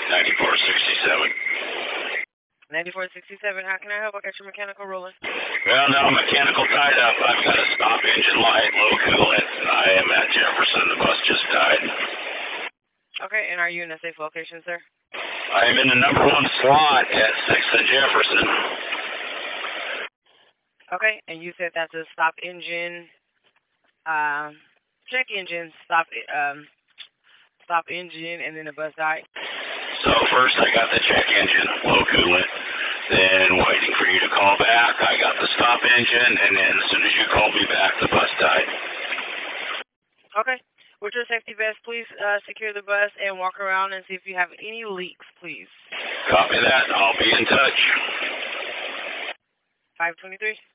9467. 9467, how can I help? I got your mechanical rolling. Well, no, mechanical tied up. I've got a stop engine light, low coolant. I am at Jefferson. The bus just died. Okay, and are you in a safe location, sir? I am in the number 1 slot at 6th and Jefferson. Okay, and you said that's a stop engine, check engine, stop engine, and then the bus died? So first I got the check engine, low coolant. Then waiting for you to call back, I got the stop engine, and then as soon as you called me back, the bus died. Okay. With your safety vest, please secure the bus and walk around and see if you have any leaks, please. Copy that. I'll be in touch. 523.